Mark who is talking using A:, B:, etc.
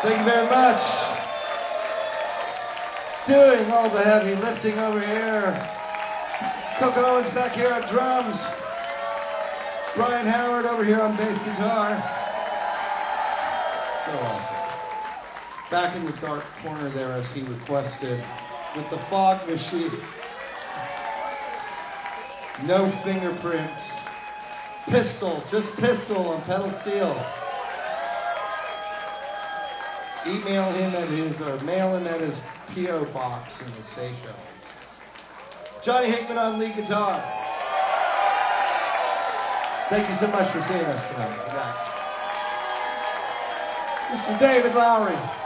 A: Thank you very much. Doing all the heavy lifting over here. Coco Owens back here on drums. Brian Howard over here on bass guitar. So awesome. Back in the dark corner there, as he requested, with the fog machine. No fingerprints. Pistol, just pistol on pedal steel. Email him at his, or mail him at his P.O. box in the Seychelles. Johnny Hickman on lead guitar. Thank you so much for seeing us tonight. Good night.
B: Mr. David Lowry.